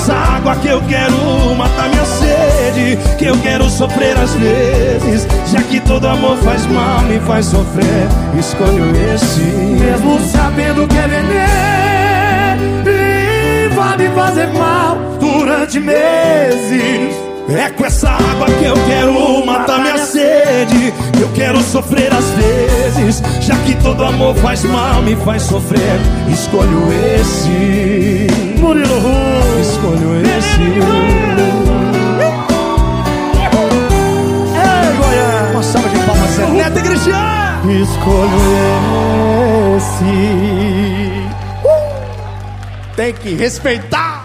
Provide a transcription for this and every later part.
essa água que eu quero matar minha sede, que eu quero sofrer às vezes, já que todo amor faz mal, me faz sofrer. Escolho esse, mesmo sabendo que é veneno e vai me fazer mal durante meses. É com essa água que eu quero matar minha sede, que eu quero sofrer às vezes, já que todo amor faz mal, me faz sofrer. Escolho esse, Murilo Ru, escolho esse. Ei, Goiás, uma salva de palmas, Zé Neto e Cristiano. Escolho esse. Tem que respeitar.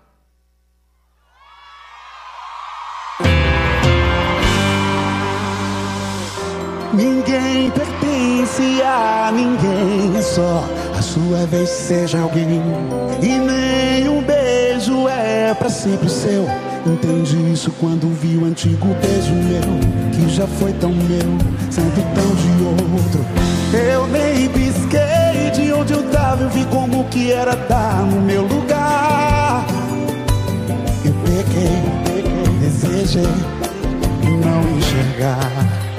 Ninguém pertence a ninguém, é só a sua vez, seja alguém. E nenhum beijo é pra sempre seu. Entendi isso quando vi o antigo beijo meu, que já foi tão meu, sendo tão de outro. Eu nem pisquei de onde eu tava, eu vi como que era dar no meu lugar. Eu pequei, desejei não enxergar.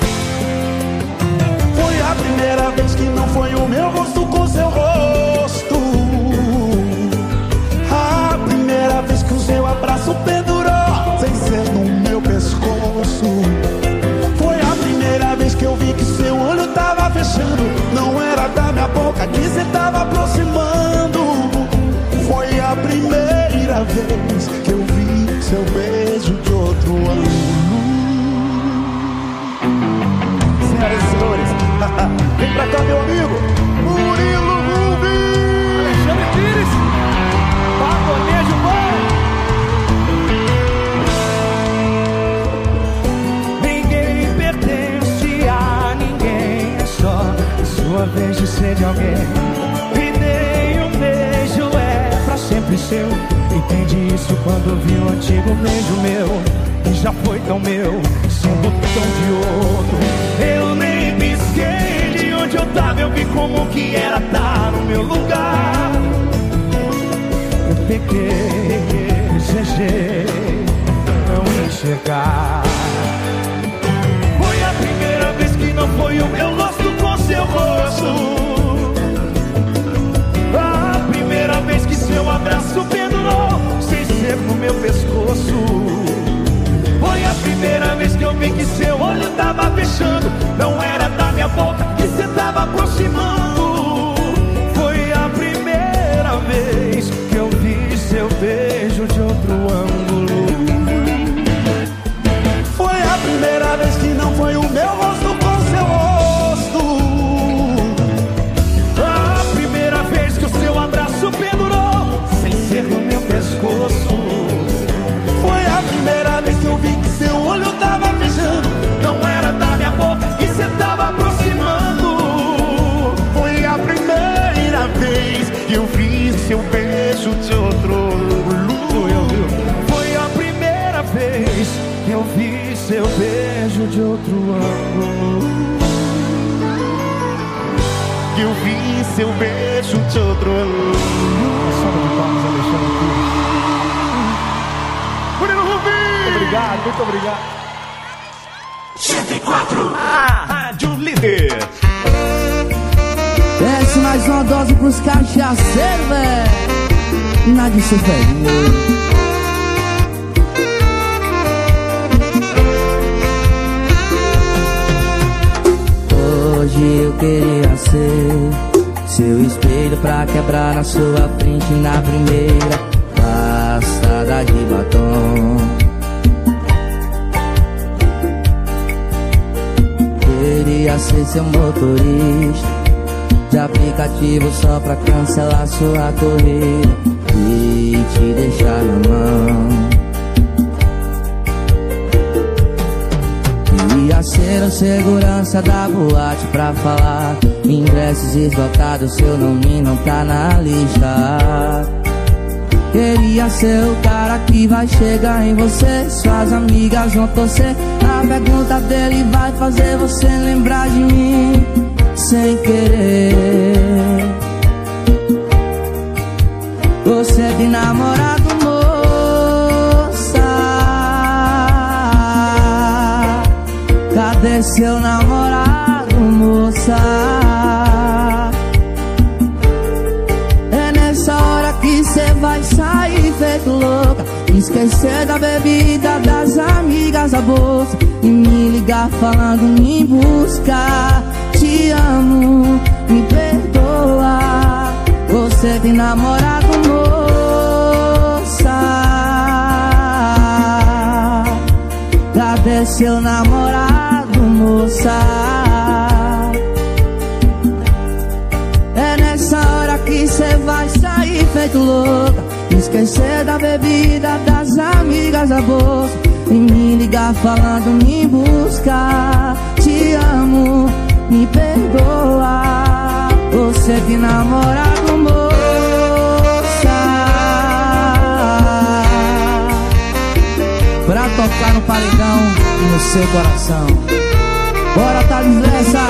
A primeira vez que não foi o meu rosto com seu rosto. A primeira vez que o seu abraço pendurou sem ser no meu pescoço. Foi a primeira vez que eu vi que seu olho tava fechando, não era da minha boca que cê tava aproximando. Foi a primeira vez que eu vi seu beijo de outro ângulo. Senhoras e senhores, vem pra cá, meu amigo Murilo Rubens, Alexandre Pires, Pagonejo bom. Ninguém pertence a ninguém, é só a sua vez de ser de alguém. E nenhum beijo é pra sempre seu. Entendi isso quando vi um antigo beijo meu, que já foi tão meu, sendo tão de outro. Eu nem pisquei de onde eu tava, eu vi como que era estar no meu lugar. Eu pequei, desejei não enxergar. Foi a primeira vez que não foi o meu rosto com seu rosto. A primeira vez que seu abraço pendurou sem ser no meu pescoço. Foi a primeira vez que eu vi que seu olho tava fechando, não era da minha boca que cê tava aproximando. Foi a primeira vez que eu vi seu beijo de outro ângulo. foi a primeira vez que não foi o meu rosto com seu rosto. A primeira vez que o seu abraço pendurou sem ser no meu pescoço. Foi a primeira vez que eu vi que seu olho tava fechando, Não era da minha boca que cê tava aproximando. foi a primeira vez que eu vi seu beijo de outro ângulo. Foi a primeira vez que eu vi seu beijo de outro ângulo. Que eu vi seu beijo de outro ângulo. Salva de palmas, Alexandre Pires. Murilo Rubens! Obrigado, muito obrigado. 104. A Rádio Líder. Desce mais uma dose pros cachaceiros, velho. Nada de ser velho. Hoje eu queria ser seu espelho pra quebrar na sua frente na primeira passada de batom. Queria ser seu motorista de aplicativo só pra cancelar sua corrida e te deixar na mão. Queria ser o segurança da boate pra falar ingressos esgotados, seu nome não tá na lista. Queria ser o cara que vai chegar em você, suas amigas vão torcer, a pergunta dele vai fazer você lembrar de mim sem querer. Você é de namorado, amor, Cadê seu namorado, moça? É nessa hora que cê vai sair feito louca, esquecer da bebida, das amigas, a bolsa, e me ligar falando me buscar. Te amo, me perdoa. Você tem namorado, moça? Cadê seu namorado, moça? É nessa hora que cê vai sair feito louca, esquecer da bebida, das amigas, a bolsa, e me ligar falando me buscar. Te amo, me perdoa. Você tem namorado, moça? Pra tocar no paredão e no seu coração. Bora, Thales Lessa!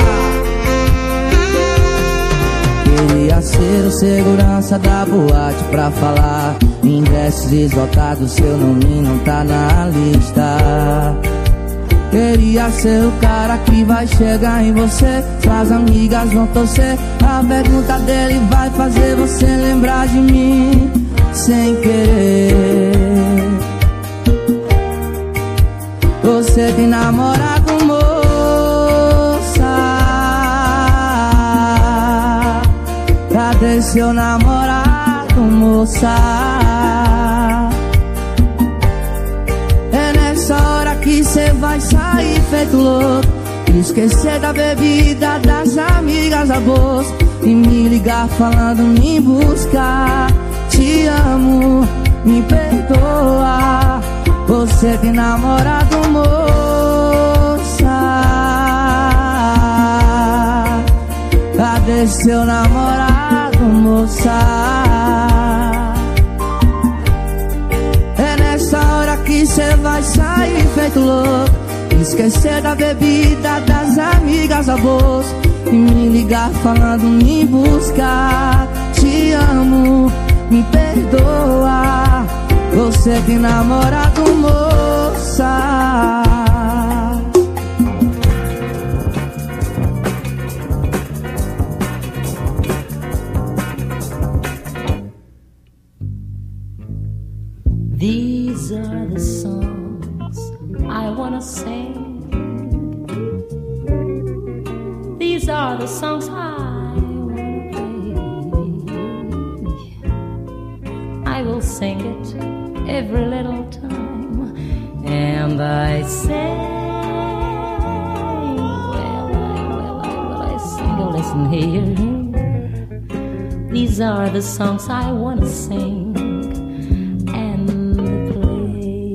Queria ser o segurança da boate pra falar ingressos esgotados, seu nome não tá na lista. Queria ser o cara que vai chegar em você, suas amigas vão torcer, a pergunta dele vai fazer você lembrar de mim sem querer. Você tem namorado, moça? Cadê seu namorado, moça? É nessa hora que cê vai sair feito louco, esquecer da bebida, das amigas, a bolsa, e me ligar falando me buscar. Te amo, me perdoa. Você tem namorado, moça? Cadê seu namorado, moça? É nessa hora que cê vai sair feito louco, esquecer da bebida, das amigas, a bolsa, e me ligar falando me buscar. Te amo, me perdoa. Você tem namorado, moça? These are the songs I wanna sing. These are the songs I wanna play. I will sing it every little time, and I sing, well, I sing, oh, listen here. These are the songs I wanna sing and play.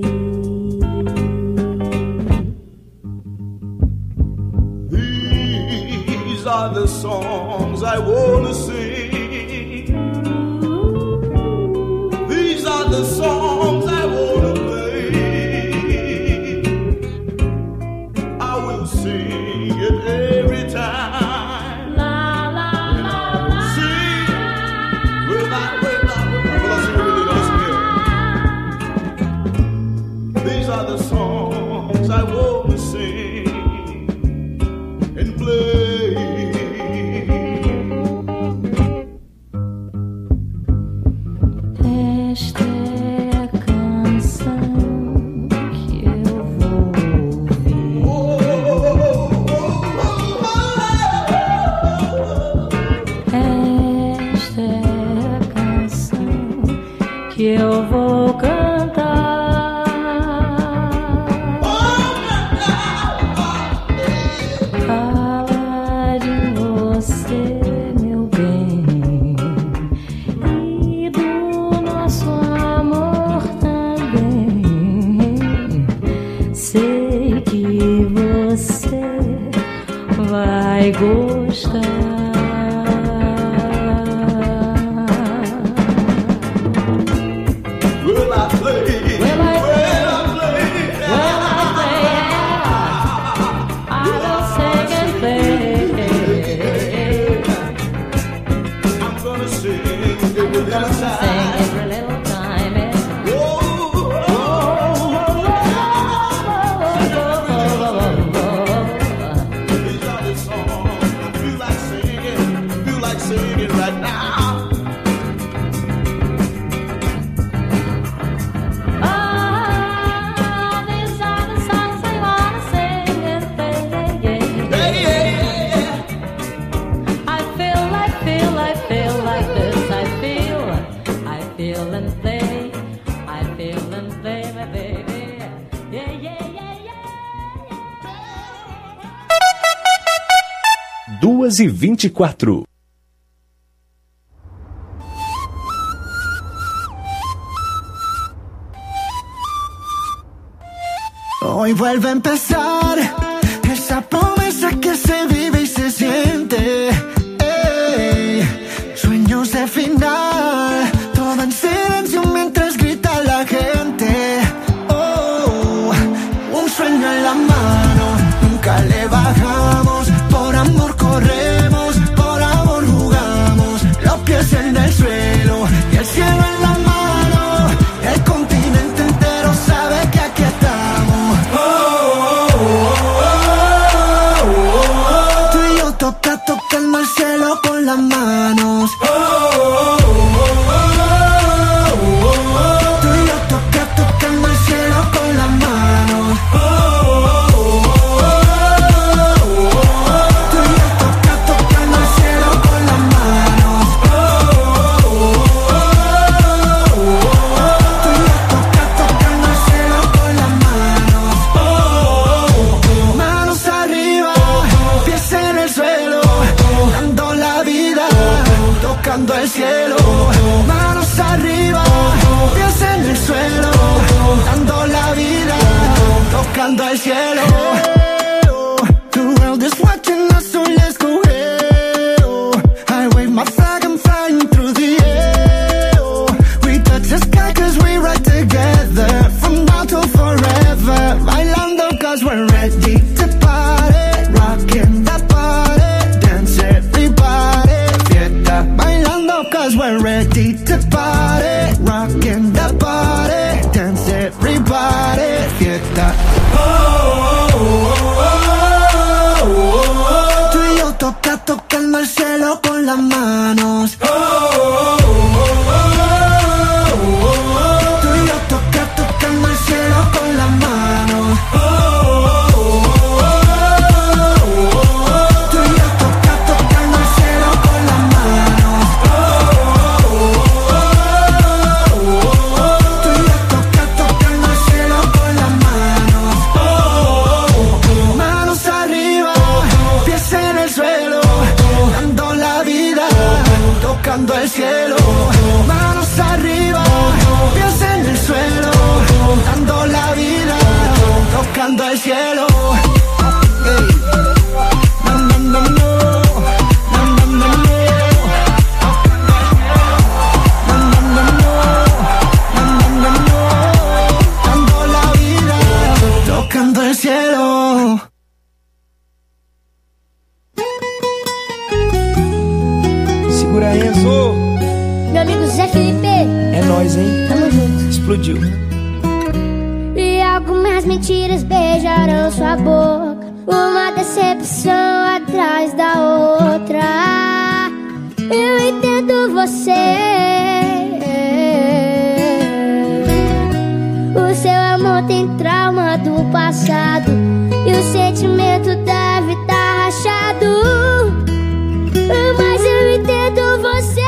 These are the songs I wanna sing. These are the songs I wanna play. I will sing it every time. La la la la. Sing without. Well, I sing really nice here. These are the songs I wanna sing and play. 12h24. Hoy vuelve a empezar esa promesa que se vive y se siente. Sueños de final, todo en silencio mientras grita la gente. Un sueño en la mano, nunca le bajamos. Por amor corremos, por amor jugamos. Los pies en el suelo y el cielo en la mano. El continente entero sabe que aquí estamos. Tú y yo tocando el cielo con las manos. Tú y yo tocando el cielo con las manos. Tú y yo tocando el cielo con las manos. Tú y yo tocando el cielo con las manos. Manos arriba, pies en el suelo, dando la vida, tocando el cielo. Manos arriba, pies en el suelo, dando la vida, tocando el cielo. The world is watching us, so let's go hell. I wave my flag, I'm flying through the air. We touch the sky cause we ride together, from now till forever. Bailando cause we're ready to party, rocking the party, dance everybody, fiesta. Bailando cause we're ready to party, rocking the party, dance everybody, fiesta. Tú y yo tocando el cielo con las manos. Tú y yo tocando el cielo con las manos. Tú y yo tocando el cielo con las manos. Tú y yo tocando el cielo con las manos. Manos arriba, pies en el suelo, dando la vida, tocando el cielo. Manos arriba, pies en el suelo, dando la vida, tocando el cielo. Hey. No, no, no, no. No, no, no, no. No, no, no, no. No, no, no, no. Dando la vida, tocando el cielo. Segura aí, Enzo. Meu amigo Zé Felipe, É nóis, hein? tamo junto. Explodiu. E algumas mentiras beijarão sua boca, uma decepção atrás da outra. Eu entendo você. O seu amor tem trauma do passado e o sentimento deve estar rachado. Mas eu entendo você.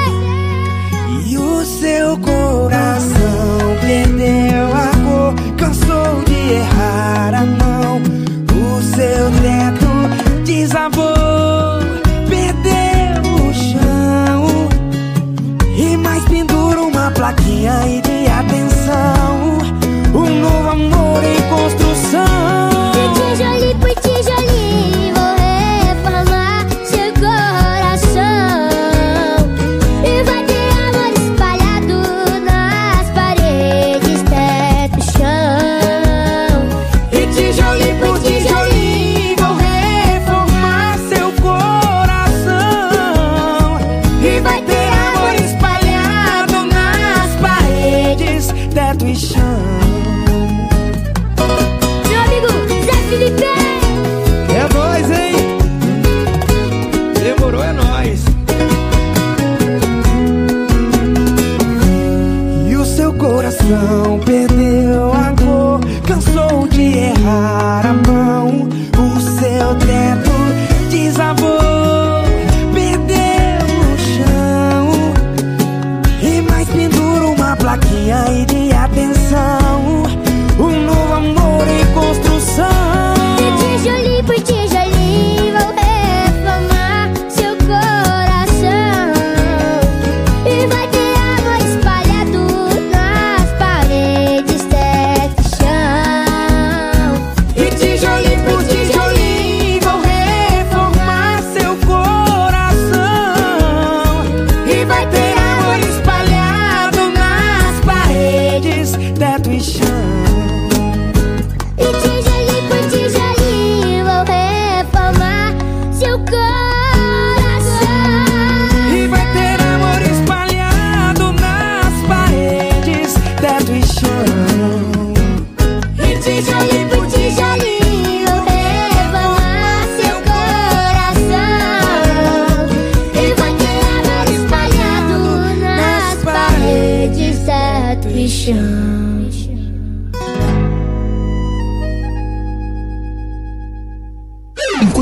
E o seu coração perdeu a cor, cansou de errar a mão. O seu teto desabou, perdeu o chão. E mais pendura uma plaquinha aí de atenção. Um novo amor em construção. De tijolinho por tijolinho vou reformar seu coração. E vai ter amor espalhado nas paredes, teto, chão. E tijolinho por tijolinho vou reformar seu coração. E vai ter amor espalhado nas paredes.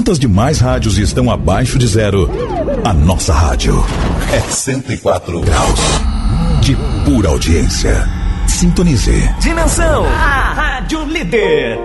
Quantas demais rádios estão abaixo de zero? A nossa rádio é 104 graus de pura audiência. Sintonize. Dimensão, a rádio líder.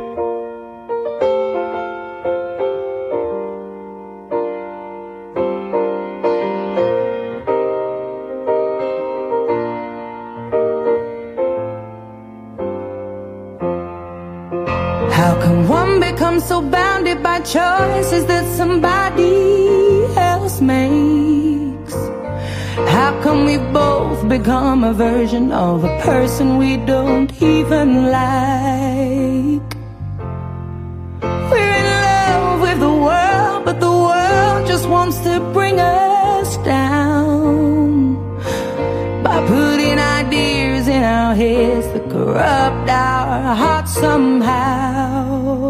How can one become so bounded by choices that somebody else makes? How can we both become a version of a person we don't even like? We're in love with the world, but the world just wants to bring us down by putting ideas in our heads that corrupt our hearts somehow.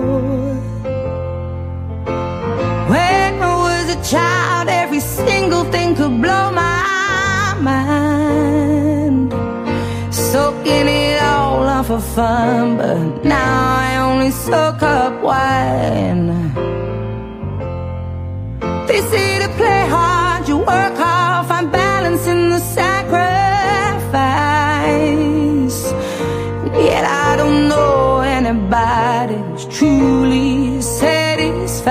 When I was a child, every single thing could blow my mind, soaking it all up for fun, but now I only soak up wine. They say to play hard, you work hard, find balance in the sacrifice. Yet I don't know anybody who's truly satisfied.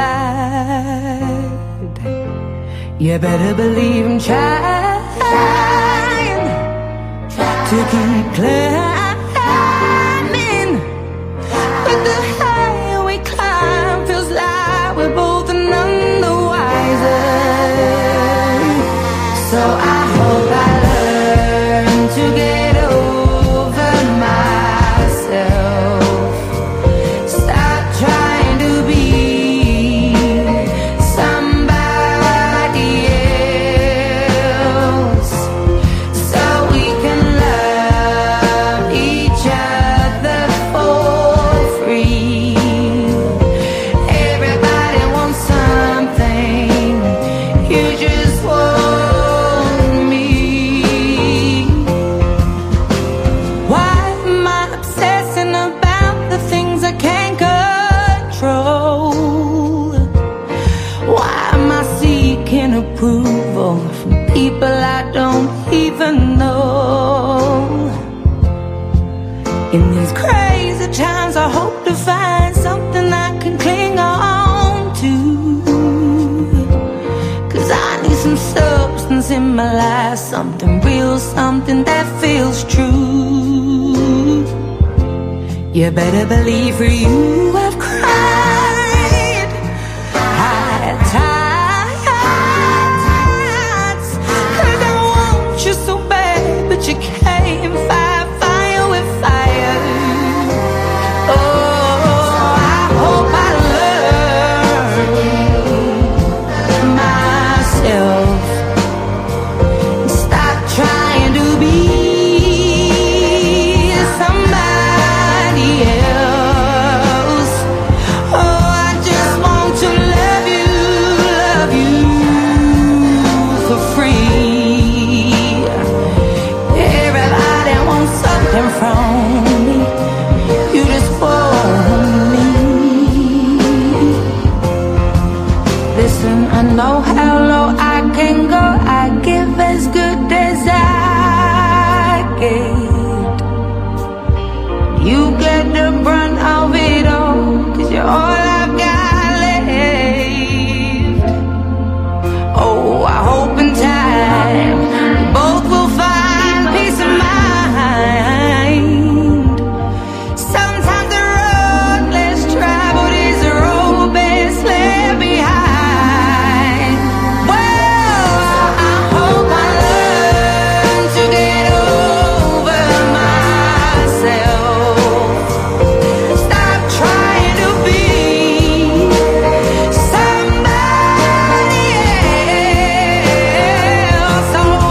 You better believe I'm trying to keep climbing. But the higher we climb, feels like we're both none the wiser. So I hope I learn to get over myself. Stop trying to be somebody else, so we can love each other for free. Everybody wants something, you just want me. Why am I obsessing about the things I can't control? Why am I seeking approval from people I don't even know? In these crazy times, I hope to find something I can cling on to, 'cause I need some substance in my life, something real, something that feels true. You better believe for you I've cried, had times, 'cause I want you so bad, but you can't fight fire with fire. Oh, I hope I learn myself. Stop trying to be somebody else. Oh, I just want to love you for free. Everybody wants something from me, you just want me. Listen, I know how low I can go, I give as good as I get. You get the brunt of it all, 'cause you're all I've got left. Oh, I hope in time we both will find peace of mind. Sometimes the road less traveled is the road best left behind. Well, I hope I learn to get over myself. Stop trying to be somebody else. Oh,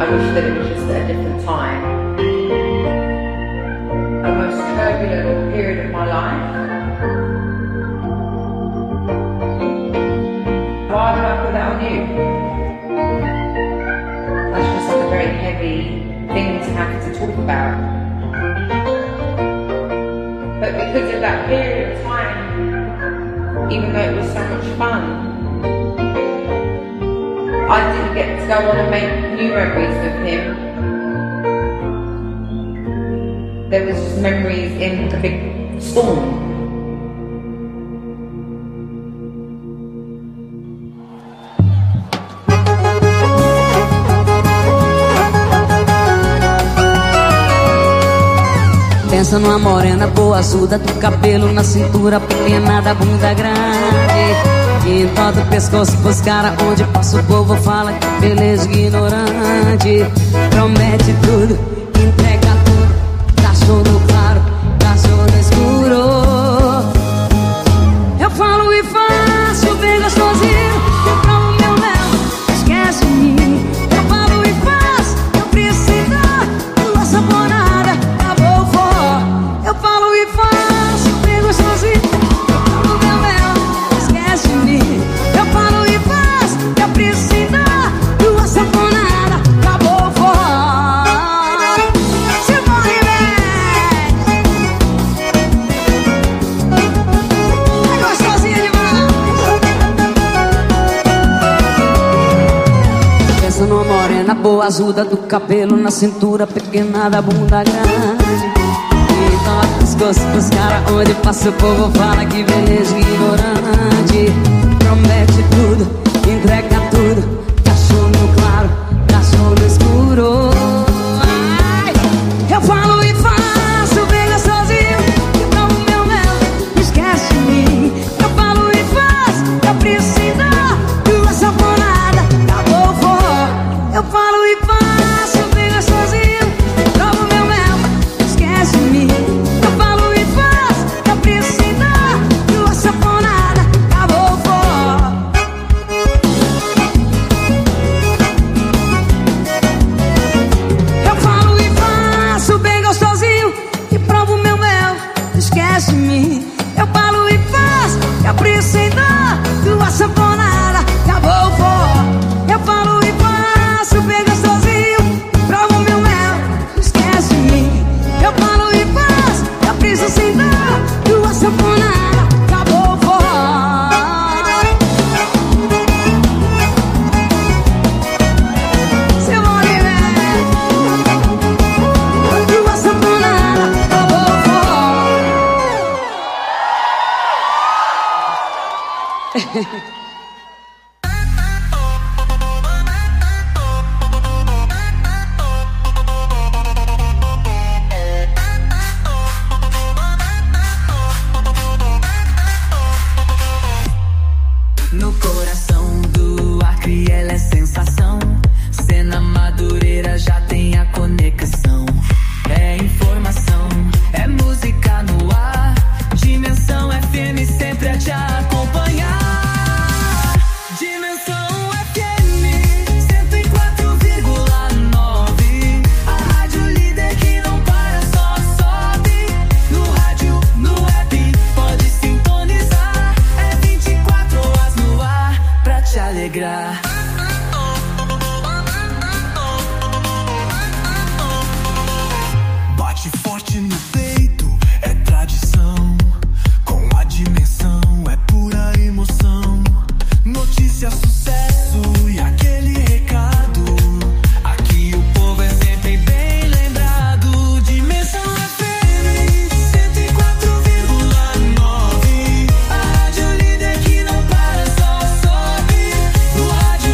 I wish that it was just at a different time. A most turbulent period of my life. Why would I put that on you? That's just like a very heavy thing to have to talk about. But because of that period of time, even though it was so much fun, I didn't get to go on and make new memories with him. There was just memories in a big storm. Pensa numa morena boa, azul do cabelo na cintura, pequena da bunda grande, que entorta o pescoço pros caras, onde passa o povo fala que beleza ignorante. Promete tudo, entrega tudo, cachorro no claro, cachorro no escuro. Eu falo e faço bem gostosinho, eu provo meu mel, esquece de mim. Eu falo e faço, eu preciso da saponada, acabou o forró. Eu falo e faço bem gostosinho, eu provo meu mel, esquece de mim. Eu falo e faço, eu preciso da saponada, acabou o forró. Se morre bem, é gostosinho demais. Pensa numa morena boa, azuda do cabelo na cintura, pequena da bunda grande, entorta o pescoço pros caras, onde passa o povo fala que beleza ignorante. Promete tudo, entrega tudo, cachorro no claro, cachorro no escuro. Ai, eu falo e faço bem gostosinho, eu tomo meu mel, esquece de mim. Eu falo e faço, eu preciso da saponada, acabou o forró. Eu falo e faço bem gostosinho, eu tomo meu mel, esquece de mim. Eu falo e faço, eu preciso da saponada, acabou o forró. Eu falo e faço bem gostosinho e provo meu mel, esquece de mim. Eu falo e faço, eu preciso da saponada, acabou o forró. Eu falo e faço bem gostosinho e provo meu mel, esquece de mim. Eu falo e faço, eu preciso da saponada, acabou o forró. Se morre bem, da saponada, acabou o forró. No coração do Acre ela é sensação. Cena Madureira já tem a conexão. É informação, é música no ar. Dimensão FM sempre a te acompanhar. Dimensão FM 104,9. A rádio líder que não para, só sobe. No rádio, no app, pode sintonizar. É 24 horas no ar pra te alegrar. Bate forte no peito, é tradição. Com a dimensão, é pura emoção. Notícia, sucesso e aquele recado. Aqui o povo é sempre bem lembrado. Dimensão FM 104,9. A rádio líder que não para, só sobe. No rádio,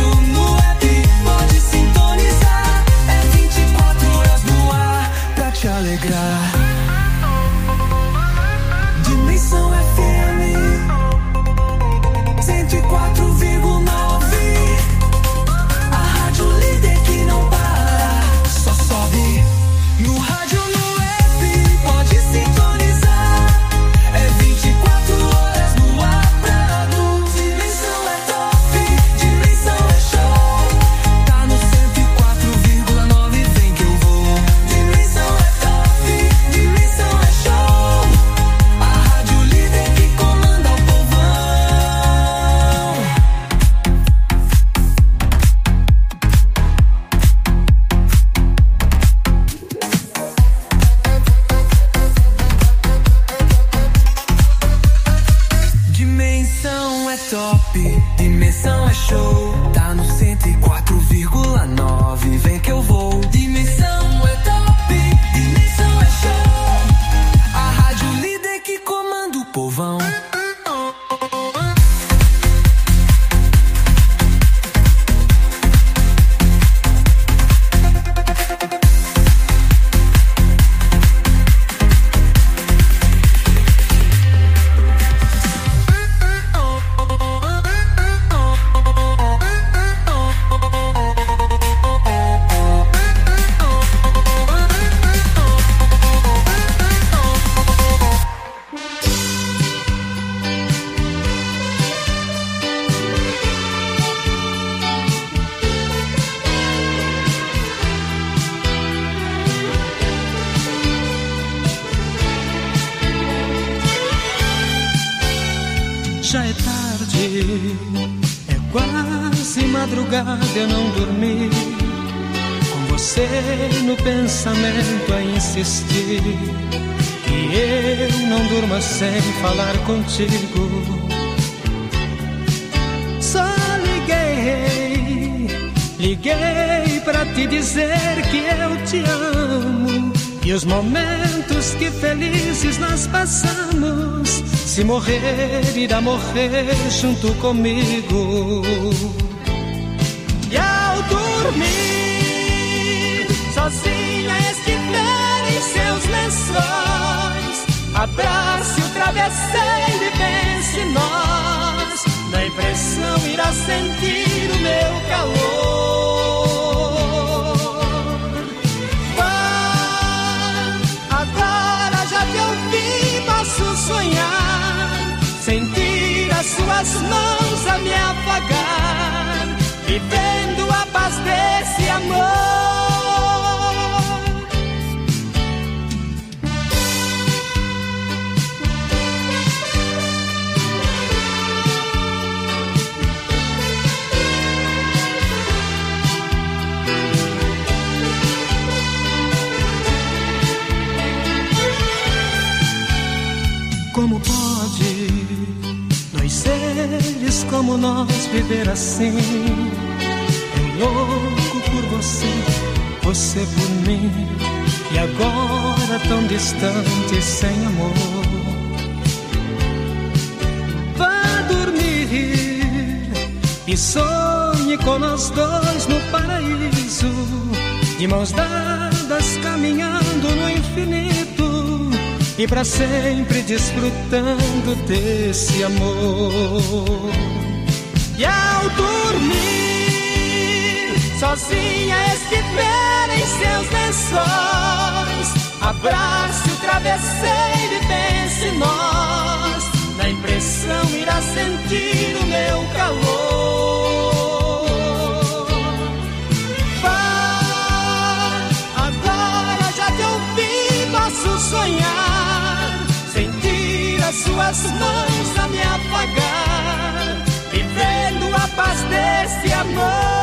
Dimensão é top, dimensão é show. Tá no 104,9, vem que eu vou. Dimensão é top, dimensão é show. A rádio líder que comanda o povão. Já é tarde, é quase madrugada, eu não dormi. Com você no pensamento a insistir. E eu não durmo sem falar contigo. Só liguei pra te dizer que eu te amo. E os momentos que felizes nós passamos, se morrer, irá morrer junto comigo. E ao dormir, sozinha estiver em seus lençóis, abrace o travesseiro e pense em nós. Na impressão irá sentir o meu calor. Sonhar, sentir as suas mãos a me afagar, vivendo a paz desse amor. Como pode dois seres como nós viver assim? Eu louco por você, você por mim. E agora tão distante, sem amor. Vá dormir e sonhe com nós dois no paraíso, de mãos dadas caminhando no infinito, e pra sempre desfrutando desse amor. E ao dormir, sozinha estiver em seus lençóis, abrace o travesseiro e pense em nós. Na impressão irá sentir o meu calor. Vá, agora já te ouvi, posso sonhar, suas mãos a me apagar, vivendo a paz desse amor.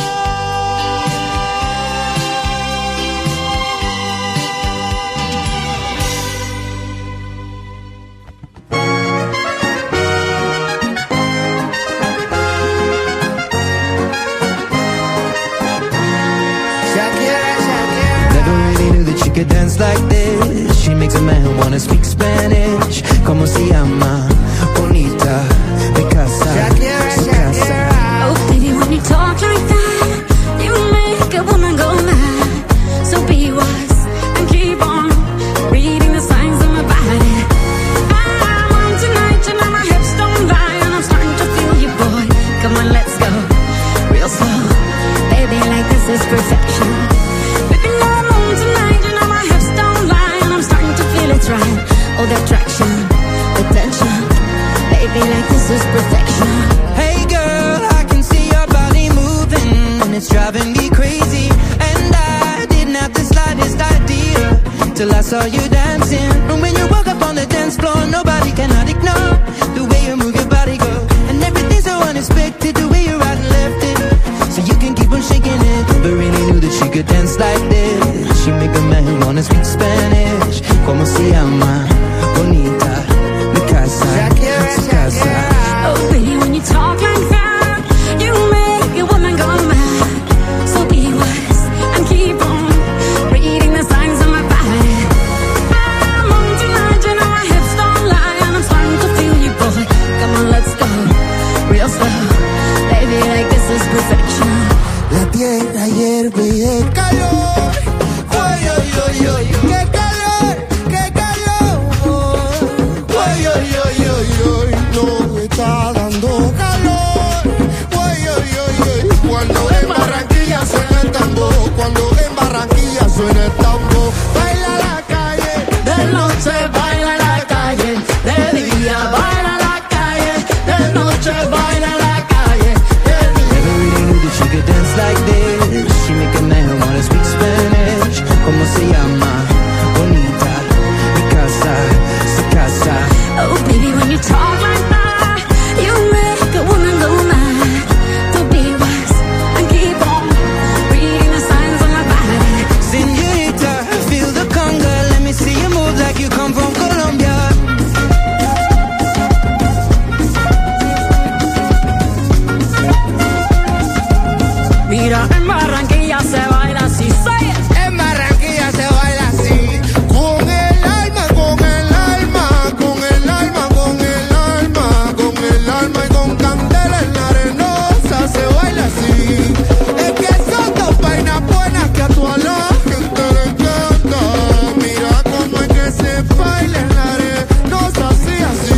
Never really knew that she could dance like this. She makes a man wanna speak Spanish. Como se llama? Bonita, mi casa, su casa. Oh baby, when you talk like that, you make a woman go mad. So be wise and keep on reading the signs of my body. I'm on tonight, you know my hips don't lie, and I'm starting to feel you, boy. Come on, let's go real slow. Baby, like this is perfection. Baby, I'm on tonight, you know my hips don't lie, and I'm starting to feel it's right. Oh, the attraction, attention, baby, like this is perfection. Hey girl, I can see your body moving, and it's driving me crazy. And I didn't have the slightest idea till I saw you dancing. And when you woke up on the dance floor, nobody cannot ignore the way you move your body, girl. And everything's so unexpected, the way you right and left it, so you can keep on shaking it. Never really knew that she could dance like this. She make a man wanna speak Spanish. Como se llama? Bonita, mi casa, su casa. qué calor, ay, ay, ay, ay, qué calor, qué calor, ay, ay, ay, ay, ay, no me está dando calor, ay, ay, ay, ay, cuando en Barranquilla suena el tambor, cuando en Barranquilla suena el tambor, baila la calle, de noche baila la calle, de día baila la calle, de noche baila la calle, de día. Never really knew that she could dance like this. She make a man wanna speak Spanish. Como se llama? Bonita, mi casa, su casa. Oh baby, when you talk like that, you make a woman go mad. So be wise and keep on reading the signs on my body. Señorita, feel the conga. Let me see you move like you come from Colombia. Mira, en Barranquilla se baila así, say it. En Barranquilla se baila así, con el alma, con el alma, con el alma, con el alma, con el alma y con candela en la arenosa se baila así. Es que son dos vainas buenas que a toda la gente le encanta. Mira cómo es que se baila en la arenosa así, así.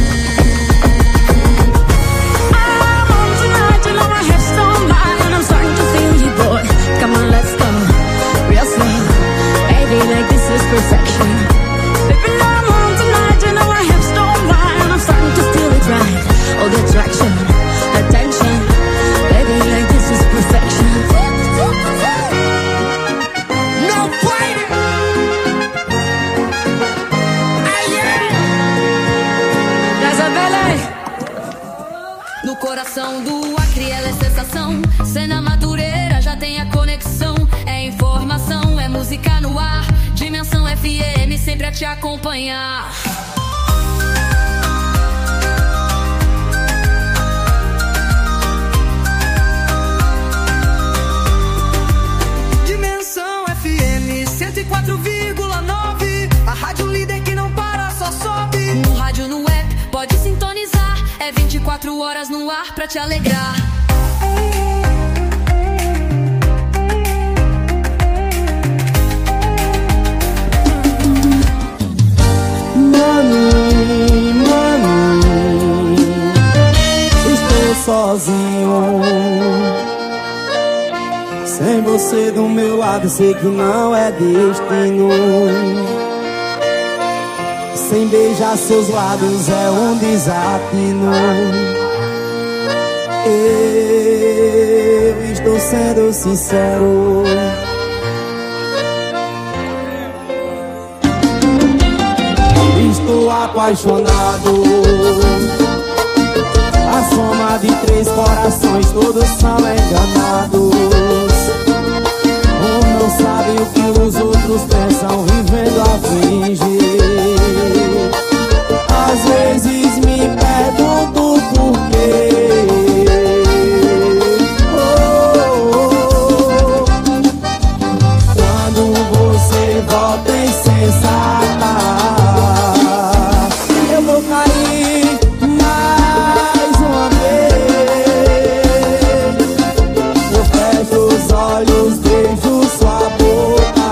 I'm on tonight, you know my hips don't lie, and I'm starting to feel you, boy. Come on, let's go, real slow. Baby, like this is perfection. Baby, I'm on tonight, you know my hips don't lie, and I'm starting to feel it right. Oh, the attraction, attention. Baby, like this is perfection. No fighting. Ay, yeah. Casa Belé. No coração do Acre ela é sensação. Cena Madureira já tem a conexão. É informação, é música no ar. Dimensão FM sempre a te acompanhar. Dimensão FM 104,9. A rádio líder que não para, só sobe. No rádio, no app, pode sintonizar. É 24 horas no ar pra te alegrar. Mami, mami, estou sozinho. Sem você do meu lado, sei que não é destino. Sem beijar seus lábios é um desatino. Eu estou sendo sincero. Estou apaixonado. A soma de 3 corações, todos são enganados. Um não sabe o que os outros pensam, vivendo a fingir. Às vezes me pergunto por quê. Quando você volta insensata, eu vou cair mais uma vez. Eu fecho os olhos, beijo sua boca.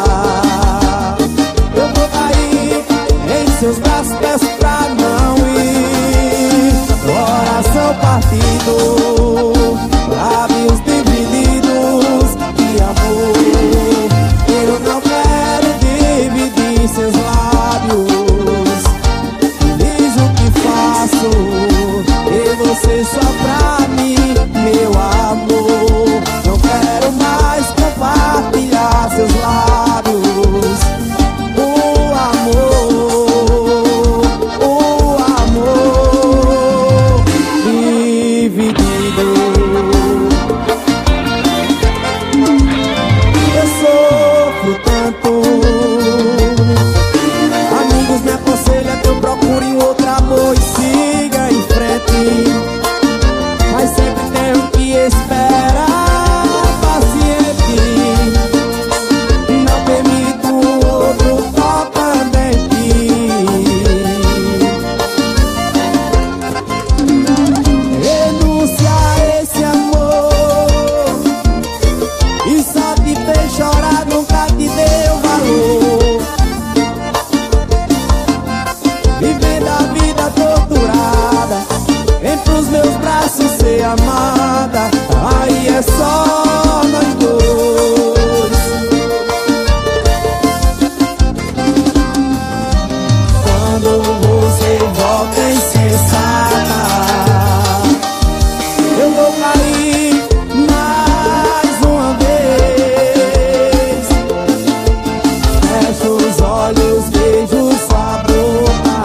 Eu vou cair em seus braços, peço pra não ir. Coração partido, lábios divididos de amor. Eu não quero dividir seus lábios. Diz o que faço, ter você só pra mim, meu amor. Não quero mais compartilhar seus lábios. O amor, dividir. amada, aí é só nós dois. Quando você volta insensata, eu vou cair mais uma vez. Fecho os olhos, vejo sua boca.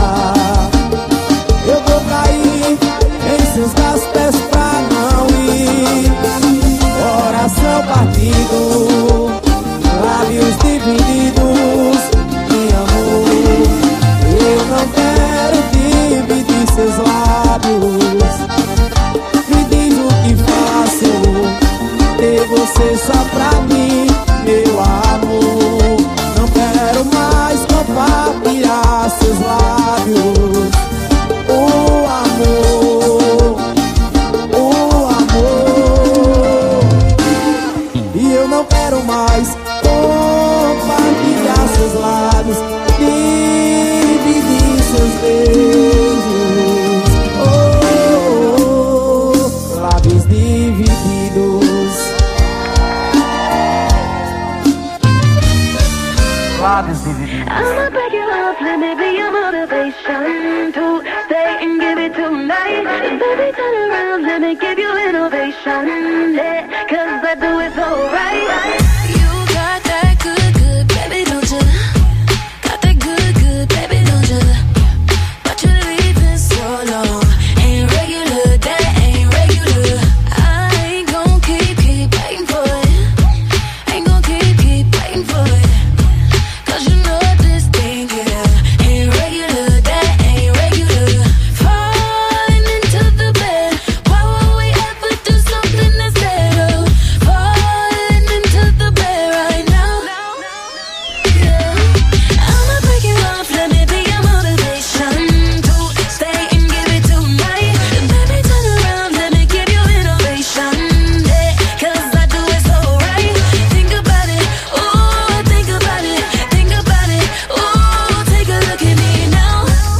Eu vou cair em seus braços, peço pra não ir. Coração partido, lábios divididos. Me amor, eu não quero dividir seus lábios. Me diz o que faço, ter você só pra mim, meu amor. Não quero mais compartilhar seus lábios. O amor, e eu não quero mais compartilhar seus lábios, dividir seus beijos. Lábios divididos. Lábios divididos. I'ma break you off, let me be your motivation to stay and give it tonight. Baby, turn around, let me give you innovation, yeah, 'cause I do it so right. You got that good, good, baby, don't you? Got that good, good, baby, don't you? But you're leaving so long. Ain't regular, that ain't regular. I ain't gon' keep waiting for it. Ain't gon' keep waiting for it. 'Cause you know this thing here ain't regular, that ain't regular. Falling into the bed, why would we ever do something instead of falling into the bed right now? Yeah, I'ma break you off, let me be your motivation to stay and give it tonight. Baby, turn around, let me give you innovation, yeah, 'cause I do it so right. Think about it, ooh, think about it, think about it, ooh, take a look at me now.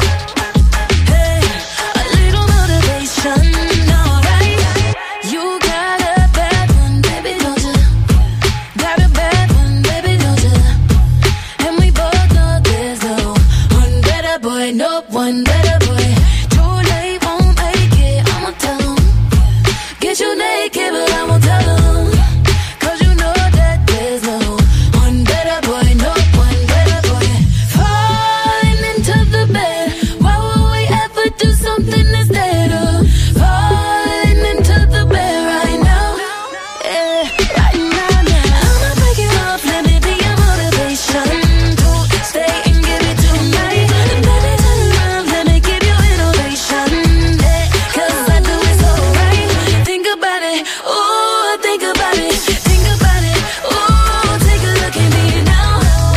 Hey, a little motivation, alright. You got a bad one, baby, don't you? Got a bad one, baby, don't you? And we both know there's no one better boy, no one better boy. Too late, won't make it, I'ma tell 'em. Get you naked, but I won't tell 'em. 'Cause you know that there's no one better boy, no one better boy. Falling into the bed, why would we ever do something instead of falling into the bed right now? Yeah, right now, now. I'ma break it off, let me be your motivation to stay and give it tonight. Baby, turn around, let me give you innovation, yeah, 'cause I do it so right. Think about it, ooh, think about it, think about it, ooh, take a look at me now.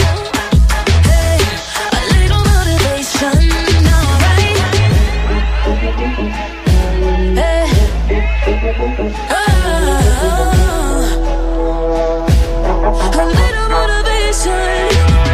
Hey, a little motivation, alright. Hey, a little motivation.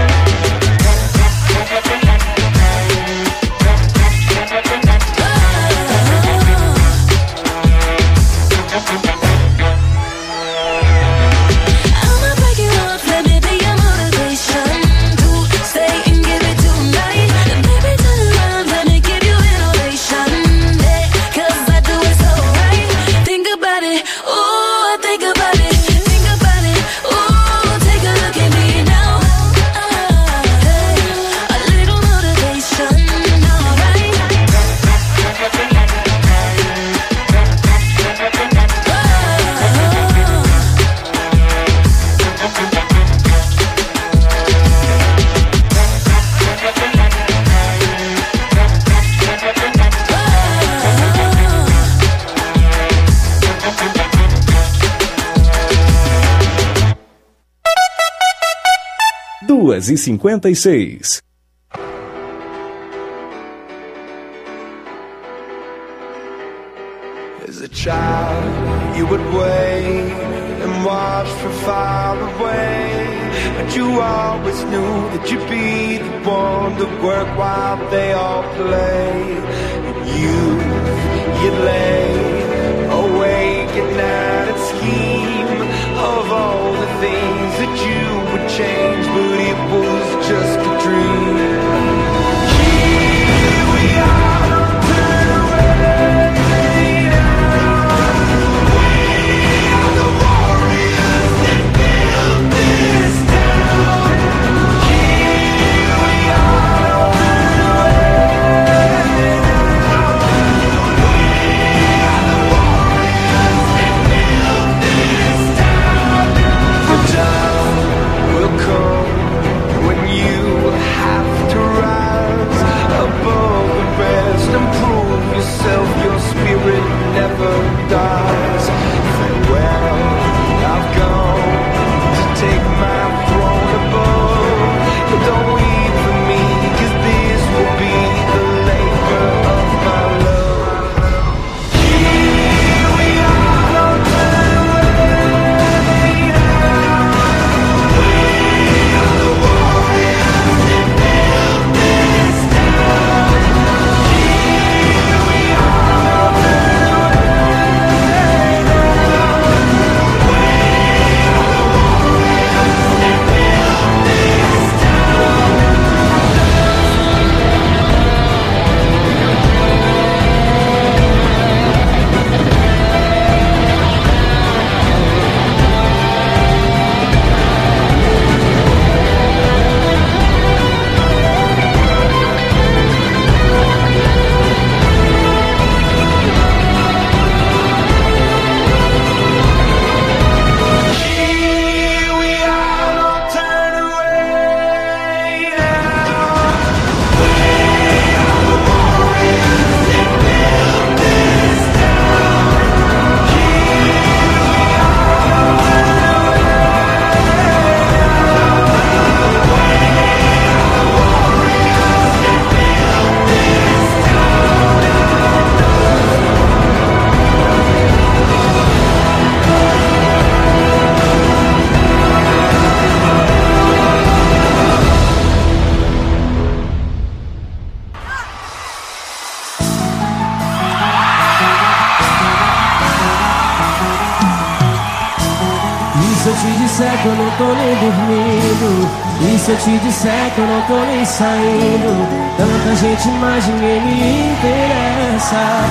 I'ma break it off, let me be your motivation to stay and give it tonight. Baby, turn around, let me give you innovation, yeah, 'cause I do it so right. Think about it, ooh, think about it, think about it, ooh, take a look at me now. Hey, a little motivation, alright. Duas e 56. As a child, you would wait and watch from far away, but you always knew that you'd be the one to work while they all play. And you'd lay eu te disser que eu não tô nem dormindo? E se eu te disser que eu não tô nem saindo? Tanta gente, mas ninguém me interessa.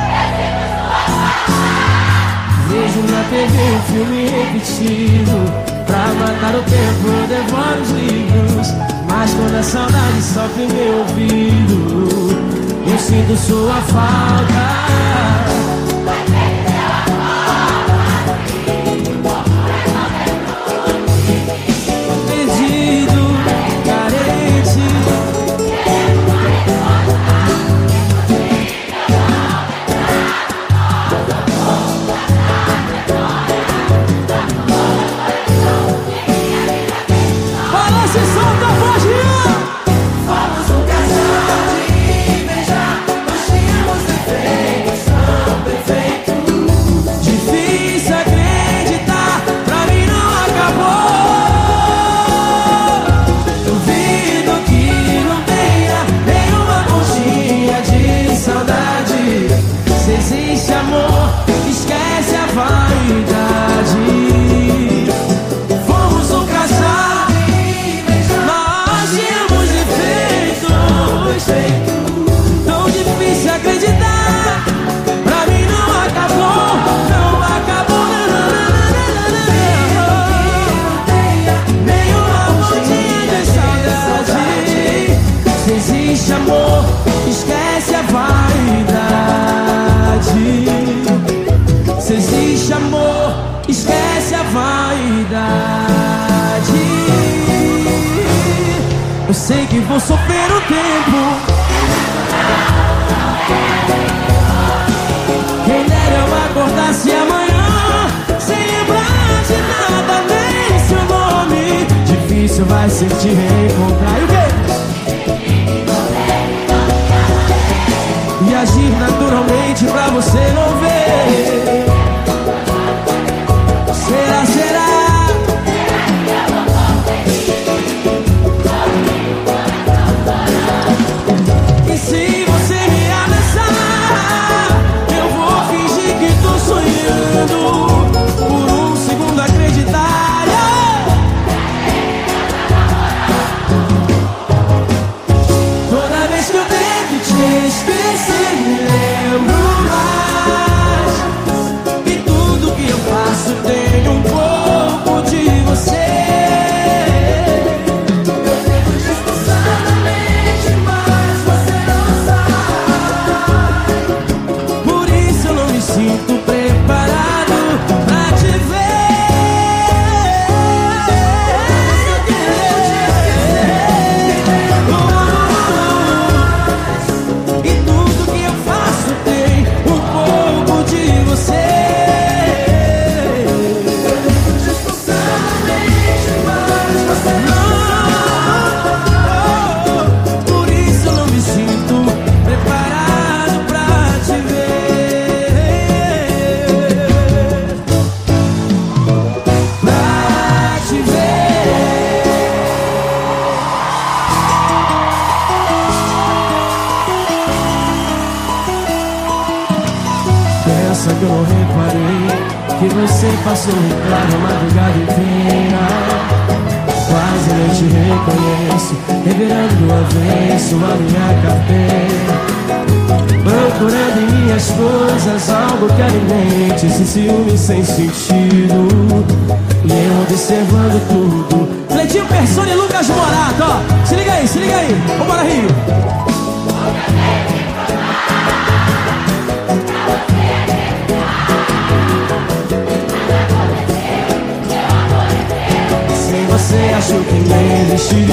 Vejo na TV um filme repetido. Pra matar o tempo eu devoro os livros. Mas quando a saudade sofre meu ouvido, eu sinto sua falta. Eu sei que vou sofrer um tempo. Quem dera eu acordasse amanhã sem lembrar de nada, nem seu nome. Difícil vai ser te reencontrar. E o quê? E agir naturalmente pra você não ver. Será, será? E se você me abraçar, eu vou fingir que tô sonhando, por um segundo acreditar. Toda vez que eu tento te esquecer, me lembro mais. E tudo que eu faço tem um pouco de você. Sinto preparado pra te ver. E tudo que eu faço tem um pouco de você. Mas você não. Por isso eu não me sinto preparado pra te ver. Que eu não reparei que você passou claro a madrugada inteira. Quase nem te reconheço, revirando do avesso a minha carteira, procurando em minhas coisas algo que alimente esse ciúme sem sentido. E eu observando tudo. Cleitinho Persona e Lucas Morato, ó. Se liga aí, vambora Rio. Você achou que nem existia.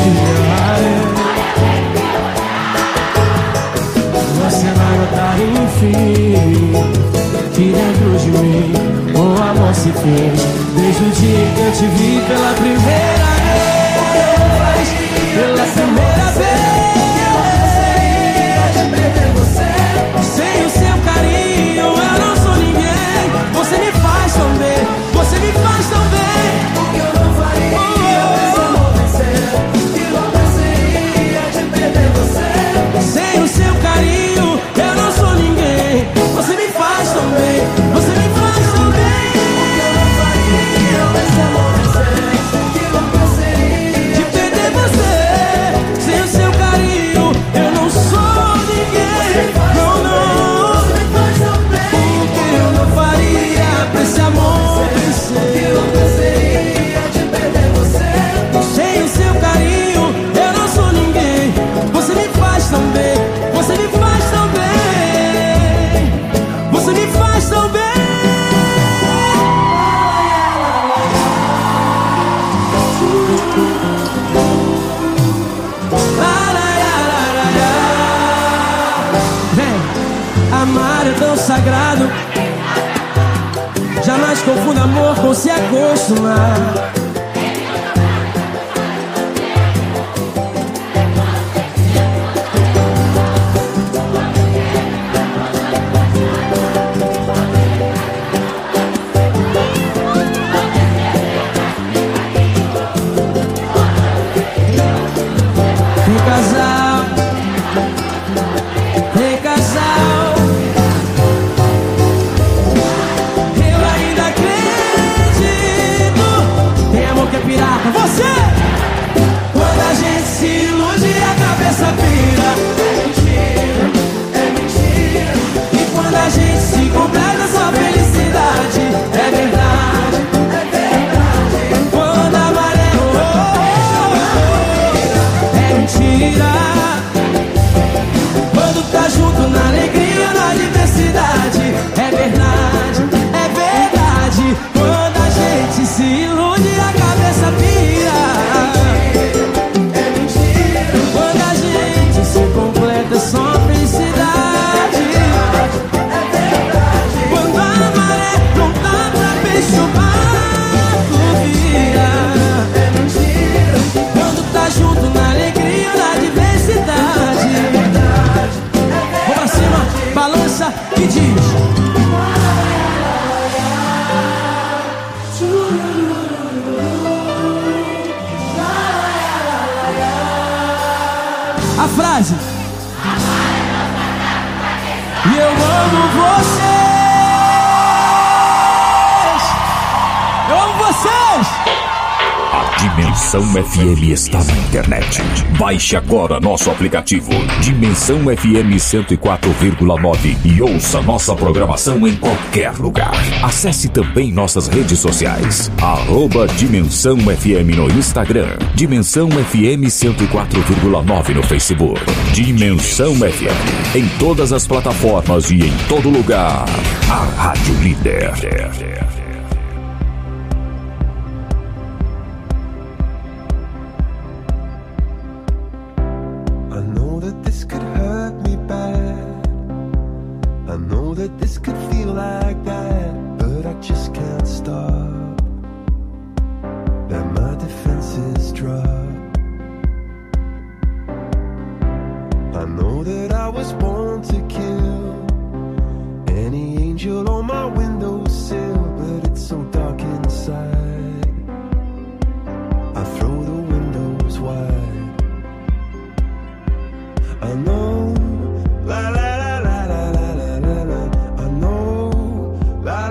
Você vai notar enfim que dentro de mim o amor se fez. Desde o dia que eu te vi pela primeira vez. Pela primeira vez eu gostaria de perder você. Sem o seu carinho eu não sou ninguém. Você me faz tão bem, você me faz tão bem. O que eu não faria. Sem o seu carinho, eu não sou ninguém. Você me faz tão bem, você me faz tão bem. O que eu não faria, esse amor tão sagrado. Jamais confunda amor com se acostumar. A frase: e eu amo vocês. Eu amo vocês. A Dimensão FM está na internet. Baixe agora nosso aplicativo Dimensão FM 104,9 e ouça nossa programação em qualquer lugar. Acesse também nossas redes sociais. @Dimensão FM no Instagram, Dimensão FM 104,9 no Facebook. Dimensão FM em todas as plataformas e em todo lugar. A Rádio Líder. La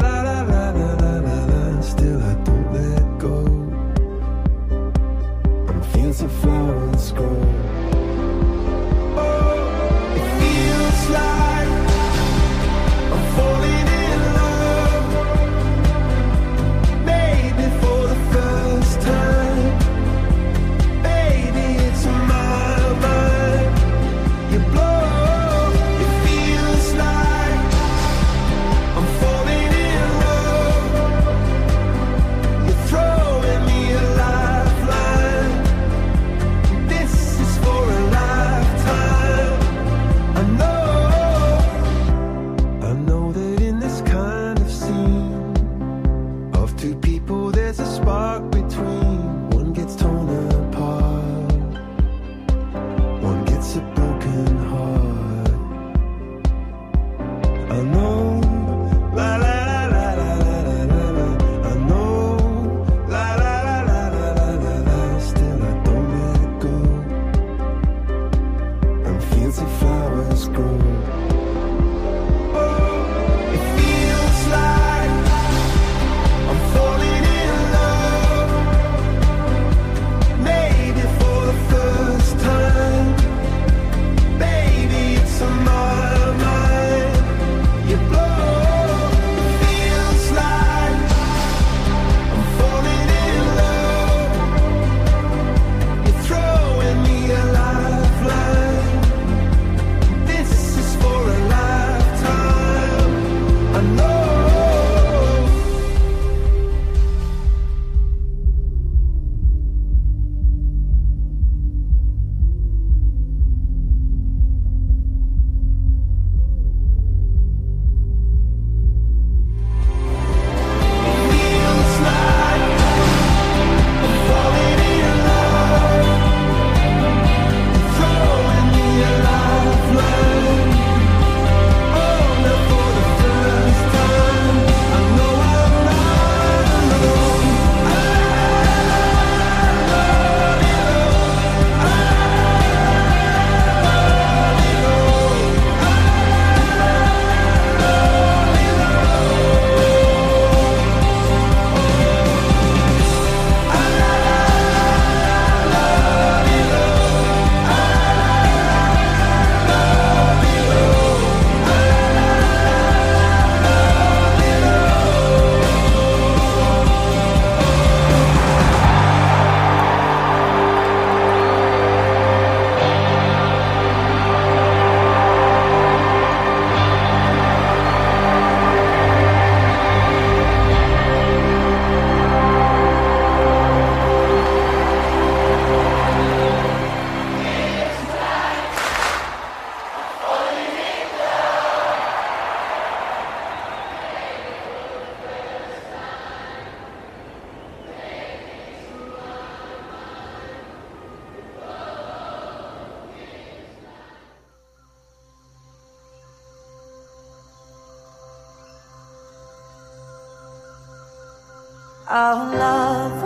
Our love